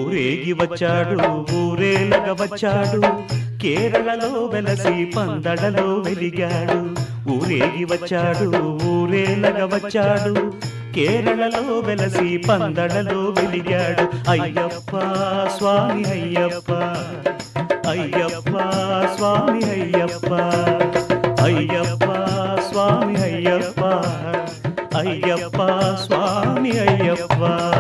ఊరేగి వచ్చాడు ఊరేలగ వచ్చాడు కేరళలో వెలసి పందడలో వెలిగాడు. ఊరేగి వచ్చాడు ఊరేలగ వచ్చాడు కేరళలో వెలసి పందడలో వెలిగాడు. అయ్యప్ప స్వామి అయ్యప్ప, అయ్యప్ప స్వామి అయ్యప్ప, అయ్యప్ప స్వామి అయ్యప్ప, అయ్యప్ప స్వామి అయ్యప్ప.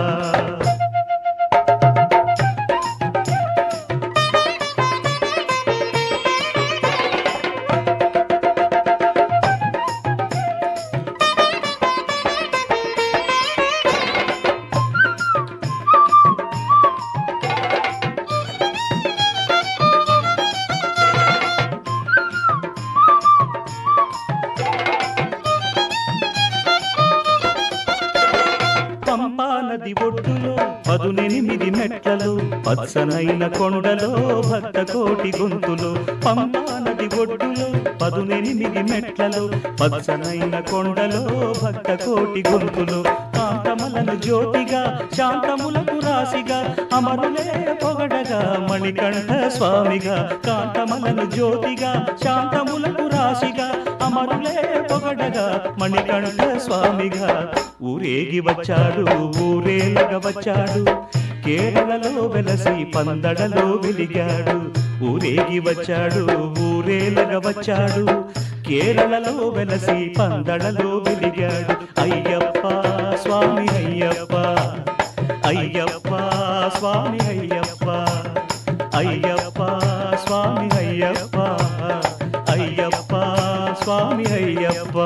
పంపా నది ఒడ్డులో 18 మెట్లలో పచ్చనైన కొండలో భక్త కోటి గొంతులు. పంపా నది ఒడ్డులో 18 మెట్లలో పచ్చనైన కొండలో భక్త కోటి గొంతులు. కాంతమలను జ్యోతిగా శాంతములకు రాశిగా అమరులే పొగడగా మణికంఠ స్వామిగా. కాంతమలను జ్యోతిగా శాంతములకు రాశిగా అమరులే పొగడగా మణికంఠ స్వామిగా. ఊరేగి వచ్చాడు ఊరేలగ వచ్చాడు కేరళలో వెలసి పందడలో వెలిగాడు. ఊరేగి వచ్చాడు ఊరేలగ వచ్చాడు కేరళలో వెలసి పందడలో వెలిగాడు. అయ్యప్ప స్వామి అయ్యప్ప, అయ్యప్ప స్వామి అయ్యప్ప, అయ్యప్ప స్వామి అయ్యప్ప, అయ్యప్ప స్వామి అయ్యప్ప.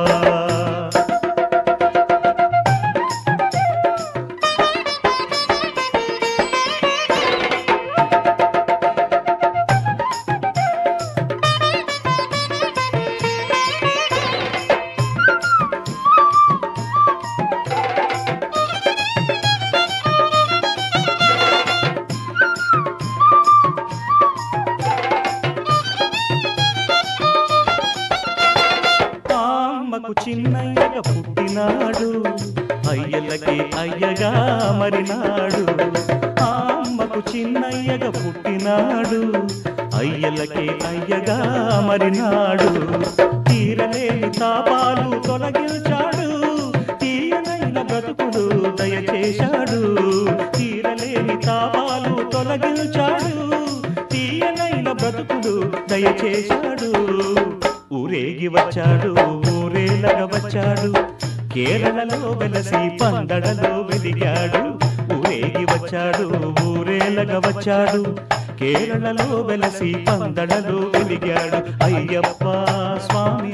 అమ్మకు చిన్నయ్యగా పుట్టినాడు అయ్యలకి అయ్యగా మరినాడు. అమ్మకు చిన్నయ్యగా పుట్టినాడు అయ్యలకి అయ్యగా మరినాడు. తీరలేని తాపాలు తొలగించాడు తీయనైన బ్రతుకులు దయచేశాడు. తీరలేని తాపాలు తొలగించాడు తీయనైన బ్రతుకులు దయచేశాడు. ఊరేగి వచ్చాడు ఊరేలగ వచ్చాడు కేరళలో వెలసి పందడలో వెలిగాడు. ఊరేగి వచ్చాడు ఊరేలగ వచ్చాడు కేరళలో వెలసి పందడలో వెలిగాడు. అయ్యప్ప స్వామి